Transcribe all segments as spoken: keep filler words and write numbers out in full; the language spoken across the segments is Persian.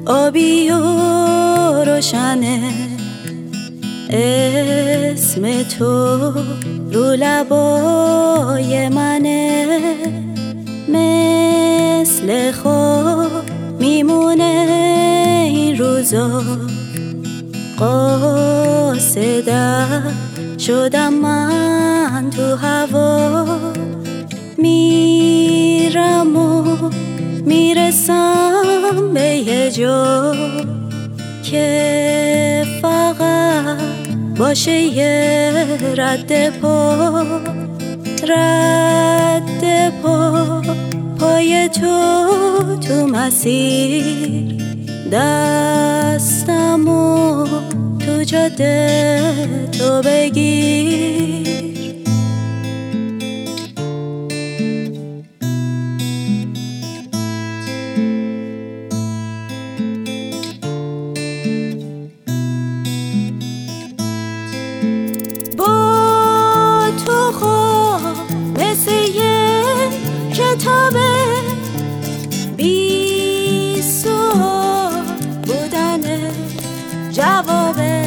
آبی و روشنه، اسم تو رو لبای منه، مثل خواب میمونه این روزا. قاصدت شدم من تو هوا، میرم و میرسم به یه جا که فقط باشه یه رد پا، رد پا پای تو تو مسیر، دستمو تو جاده تو بگیر. با تو خواب مثل یه کتابه، بی سوال بودنه جوابه.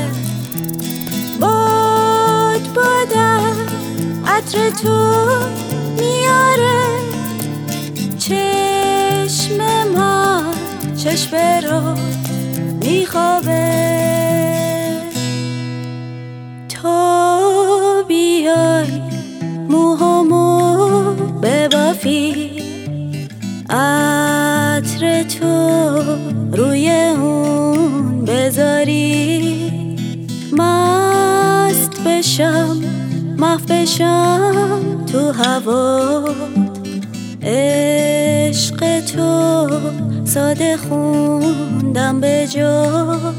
باد بادم عطر تو میاره، چشم من چشم رو میخوابه. تا بیای موهامو ببافی، عطر تو روی اون بذاری، مست بشم محو بشم تو هوا. عشق تو ساده خوندم به جات،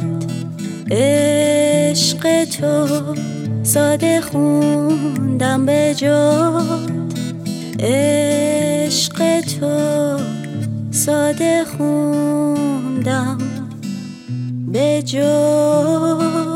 عشق تو ساده خوندم به جات، عشق تو ساده خوندم به جات.